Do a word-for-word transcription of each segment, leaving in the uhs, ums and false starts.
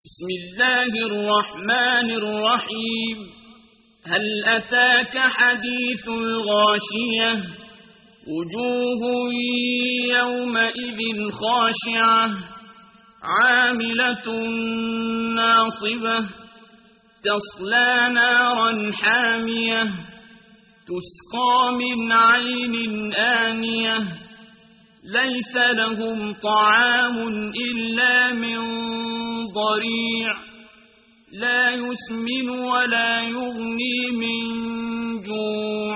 بسم الله الرحمن الرحيم. هل أتاك حديث الغاشية؟ وجوه يومئذ خاشعة عاملة ناصبة تصلى نارا حامية تسقى من عين آنية ليس لهم طعام إلا من ضريع لا يسمن ولا يغني من جوع.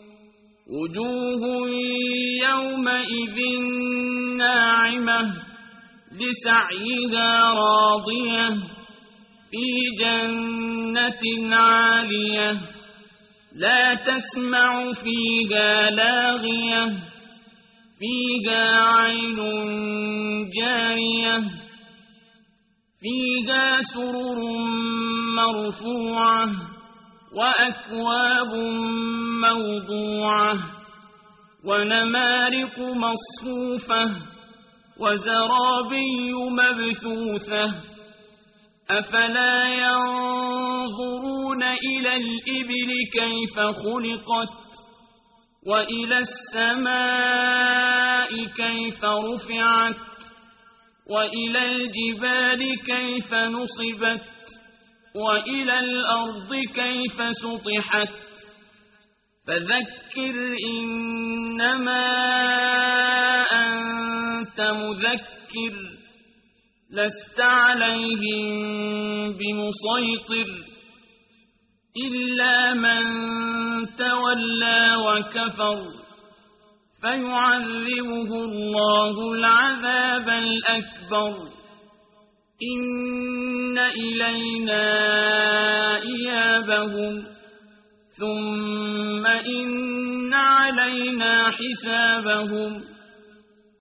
وجوه يومئذ ناعمة لسعيها راضية في جنة عالية لا تسمع فيها لاغية فيها عين جارية فيها سرر مرفوعة وأكواب موضوعة ونمارق مصفوفة وزرابي مبثوثة. أفلا ينظرون إلى الإبل كيف خلقت وإلى السماء كيف رفعت وإلى الجبال كيف نصبت وإلى الأرض كيف سطحت. فذكر إنما أنت مذكر لست عليهم بمسيطر إلا من تولى وكفر فيعذبه الله العذاب الأكبر. إن إلينا إيابهم ثم إن علينا حسابهم.